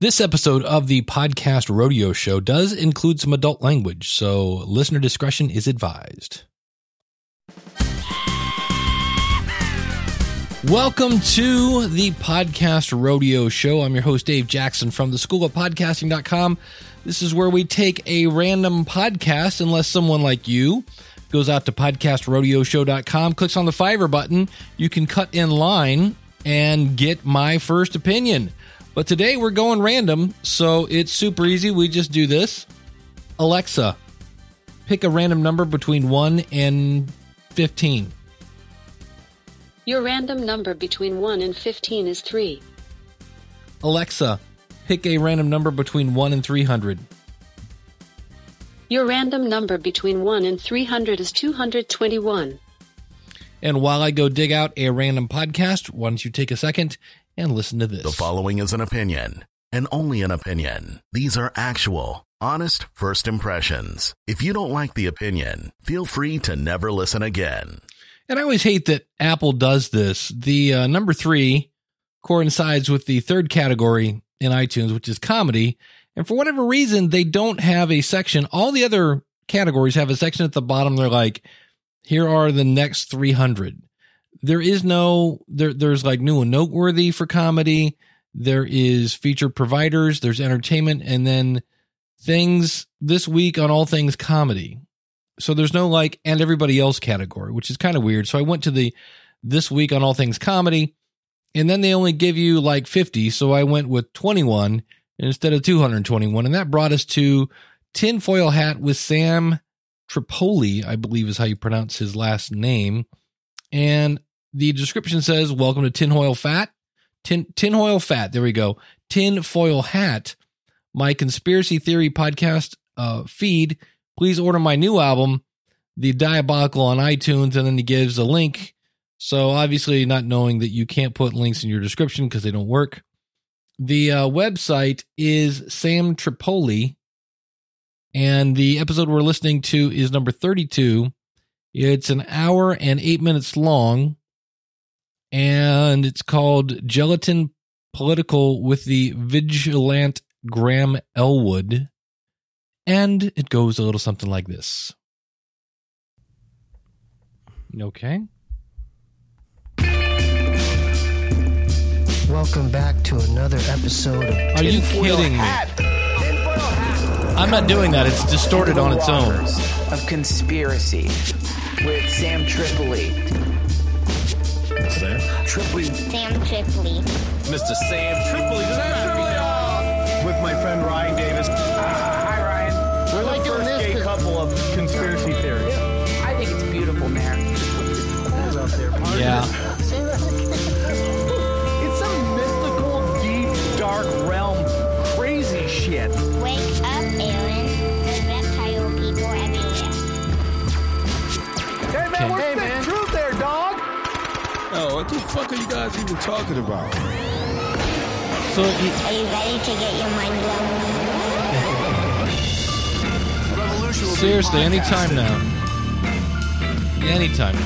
This episode of the Podcast Rodeo Show does include some adult language, so listener discretion is advised. Welcome to the Podcast Rodeo Show. I'm your host, Dave Jackson from the School of Podcasting.com. This is where we take a random podcast, unless someone like you goes out to podcastrodioshow.com, clicks on the Fiverr button. You can cut in line and get my first opinion. But today we're going random, so it's super easy. We just do this. Alexa, pick a random number between 1 and 15. Your random number between 1 and 15 is 3. Alexa, pick a random number between 1 and 300. Your random number between 1 and 300 is 221. And while I go dig out a random podcast, why don't you take a second and listen to this. The following is an opinion, and only an opinion. These are actual, honest first impressions. If you don't like the opinion, feel free to never listen again. And I always hate that Apple does this. The number 3 coincides with the third category in iTunes, which is comedy. And for whatever reason, they don't have a section. All the other categories have a section at the bottom. They're like, here are the next 300. There is no, there's like new and noteworthy for comedy. There is featured providers. There's entertainment. And then things this week on all things comedy. So there's no like, and everybody else category, which is kind of weird. So I went to the this week on all things comedy, and then they only give you like 50. So I went with 21 instead of 221. And that brought us to Tinfoil Hat with Sam Tripoli, I believe is how you pronounce his last name. And the description says, welcome to Tinfoil Fat. Tinfoil Fat. There we go. Tinfoil Hat, my conspiracy theory podcast feed. Please order my new album, The Diabolical, on iTunes, and then he gives a link. So obviously not knowing that you can't put links in your description because they don't work. The website is Sam Tripoli, and the episode we're listening to is number 32. It's an hour and 8 minutes long, and it's called Gelatin Political with the Vigilant Graham Elwood. And it goes a little something like this. Okay. Welcome back to another episode of Are you kidding me? I'm not doing that. It's distorted on its own. Of conspiracy with Sam Tripoli. Sam Tripoli. Sam Tripoli. Mr. Sam Tripoli. With my friend Ryan Davis. Hi, Ryan. We're the first gay couple of conspiracy theories. I think it's beautiful, man. Yeah. It's some mystical, deep, dark realm, crazy shit. Wake up, Aaron. There's reptile people everywhere. Hey, man, what's the truth there, dog? Oh, what the fuck are you guys even talking about? So Are you ready to get your mind blown? seriously, anytime now. Anytime.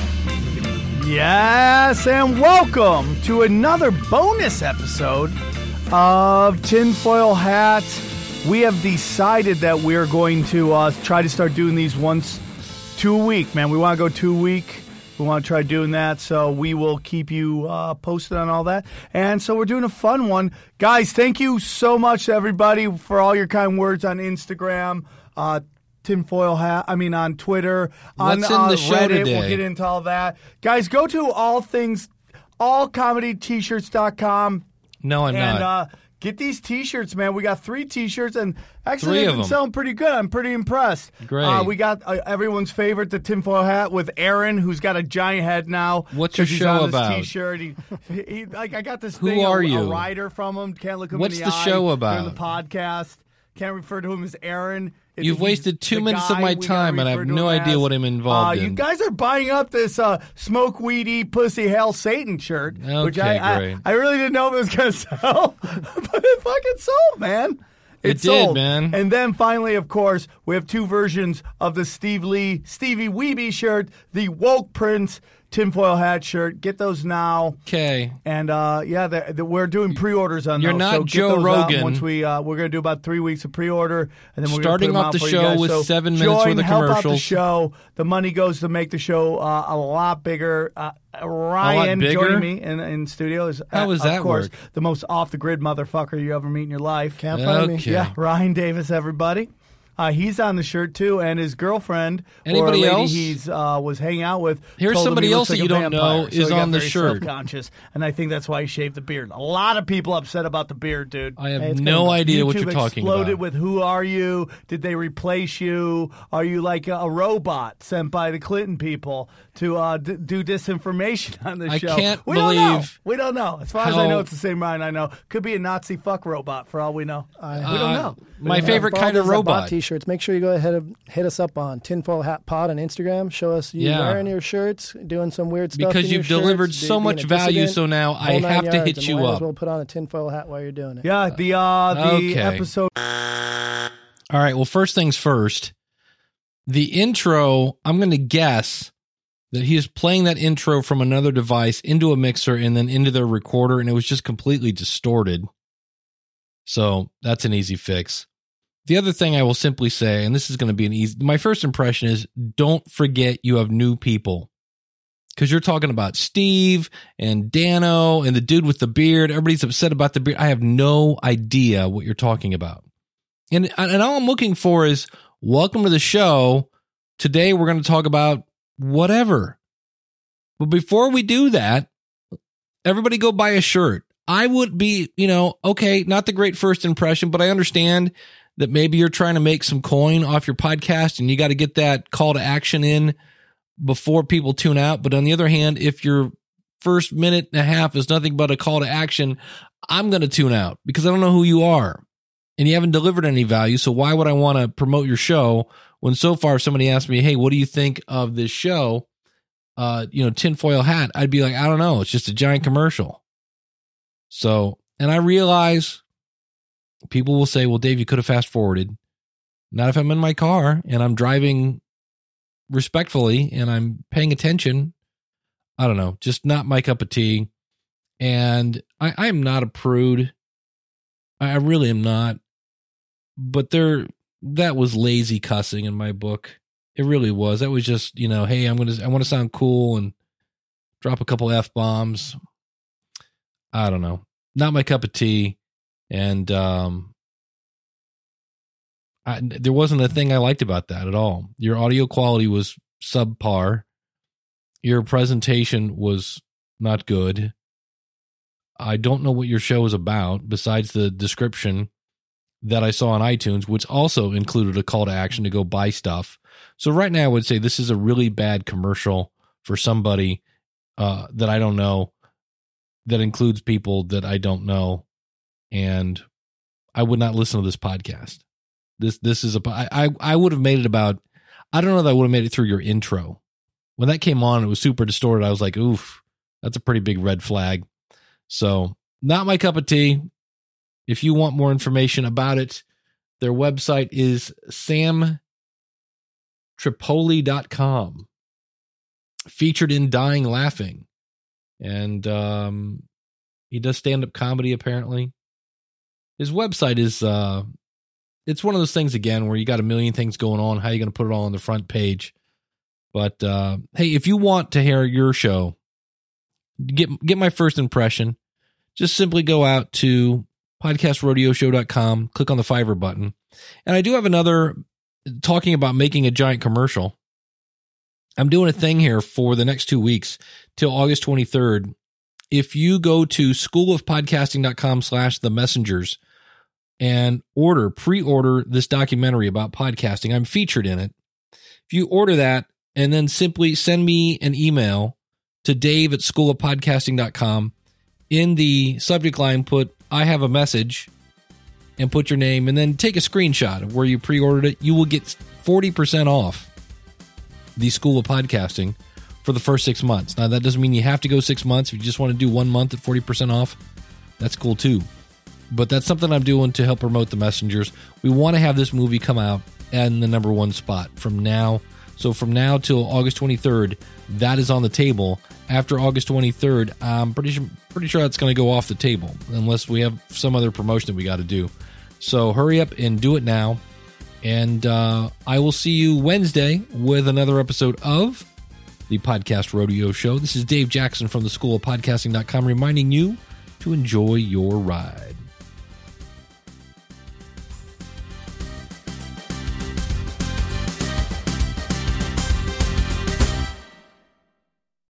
Yes, and welcome to another bonus episode of Tinfoil Hat. We have decided that we're going to try to start doing these once 2 a week, man. We want to go 2 a week. We want to try doing that, so we will keep you posted on all that. And so we're doing a fun one. Guys, thank you so much to everybody for all your kind words on Instagram, Tinfoil Hat, on Twitter, What's on in the show Reddit. today? We'll get into all that. Guys, go to allcomedyt-shirts.com. No, I'm and not. get these T-shirts, man. We got 3 T-shirts, and actually 3 they've of been them. selling pretty good. I'm pretty impressed. Great. We got everyone's favorite, the Tinfoil Hat, with Aaron, who's got a giant head now. What's your 'cause he's show on this about? T-shirt. He I got this Who thing, are a you? writer from him. Can't look him What's in the eye show during about? the podcast. Can't refer to him as Aaron. You've wasted 2 the minutes of guy my we gotta time, and I have refer to no him idea as. what I'm involved You in. guys are buying up this smoke weedy pussy hail Satan shirt, which Okay, I great. really didn't know if it was going to sell, but it fucking sold, man. It did, sold. man. And then finally, of course, we have 2 versions of the Stevie Weeby shirt, the Woke Prince tinfoil hat shirt. Get those now. Okay. And we're doing pre-orders on You're those. not so get Joe those out Rogan. once we're going to do about 3 weeks of pre-order, and then we're Starting gonna off put the them out for you show guys. with So 7 minutes join, worth of help out the commercials. show. The money goes to make the show a lot bigger. Ryan bigger? joining me in studio is How does that of course work? the most off-the-grid motherfucker you ever meet in your life. Can't find me. Okay. Yeah, Ryan Davis, everybody. He's on the shirt too, and his girlfriend, Anybody or a lady else? he's was hanging out with. Here's told him somebody he else looks that like you a don't vampire, know so is he got on the very shirt. Self-conscious, and I think that's why he shaved the beard. A lot of people upset about the beard, dude. I have it's no gonna- idea what YouTube you're talking exploded about. with who are you? Did they replace you? Are you like a robot sent by the Clinton people to do disinformation on the I show? can't we don't know. believe We don't know. As far as I know, it's the same Ryan I know. Could be a Nazi fuck robot for all we know. we don't know. My favorite kind of Bald as a robot. bot T-shirts. Make sure you go ahead and hit us up on Tinfoil Hat Pod on Instagram. Show us you Yeah. wearing your shirts, doing some weird stuff. Because in your you've delivered shirts, so being much a value, dissident, so now I whole 9 have to yards, hit and you might up. as well put on a tinfoil hat while you're doing it. Yeah, the Okay. episode. All right, well, first things first. The intro, I'm going to guess that he is playing that intro from another device into a mixer and then into their recorder, and it was just completely distorted. So that's an easy fix. The other thing I will simply say, and this is going to be an easy, my first impression is don't forget you have new people. Because you're talking about Steve and Dano and the dude with the beard. Everybody's upset about the beard. I have no idea what you're talking about. And all I'm looking for is welcome to the show. Today we're going to talk about whatever. But before we do that, everybody go buy a shirt. I would be, okay, not the great first impression, but I understand that maybe you're trying to make some coin off your podcast and you got to get that call to action in before people tune out. But on the other hand, if your first minute and a half is nothing but a call to action, I'm going to tune out because I don't know who you are and you haven't delivered any value. So why would I want to promote your show when so far somebody asked me, hey, what do you think of this show? Tinfoil hat. I'd be like, I don't know. It's just a giant commercial. So, and I realize people will say, well, Dave, you could have fast forwarded. Not if I'm in my car and I'm driving respectfully and I'm paying attention. I don't know, just not my cup of tea. And I am not a prude. I really am not. But that was lazy cussing in my book. It really was. That was just, hey, I want to sound cool and drop a couple F-bombs. I don't know. Not my cup of tea. And there wasn't a thing I liked about that at all. Your audio quality was subpar. Your presentation was not good. I don't know what your show is about besides the description that I saw on iTunes, which also included a call to action to go buy stuff. So right now I would say this is a really bad commercial for somebody that I don't know, that includes people that I don't know. And I would not listen to this podcast. This is I would have made it about, I don't know that I would have made it through your intro. When that came on, it was super distorted. I was like, oof, that's a pretty big red flag. So not my cup of tea. If you want more information about it, their website is samtripoli.com. Featured in Dying Laughing. And he does stand-up comedy, apparently. His website is, it's one of those things, again, where you got a million things going on. How are you going to put it all on the front page? But, hey, if you want to hear your show, get my first impression, just simply go out to podcastrodeoshow.com, click on the Fiverr button. And I do have another, talking about making a giant commercial. I'm doing a thing here for the next 2 weeks till August 23rd. If you go to schoolofpodcasting.com/themessengers and pre-order this documentary about podcasting, I'm featured in it. If you order that and then simply send me an email to dave@schoolofpodcasting.com, in the subject line, put, I have a message, and put your name, and then take a screenshot of where you pre-ordered it. You will get 40% off the School of Podcasting for the first 6 months. Now, that doesn't mean you have to go 6 months. If you just want to do 1 month at 40% off, that's cool too. But that's something I'm doing to help promote The Messengers. We want to have this movie come out in the #1 spot from now. So from now till August 23rd, that is on the table. After August 23rd, I'm pretty sure that's going to go off the table unless we have some other promotion that we got to do. So hurry up and do it now. And I will see you Wednesday with another episode of the Podcast Rodeo Show. This is Dave Jackson from the School of Podcasting.com reminding you to enjoy your ride.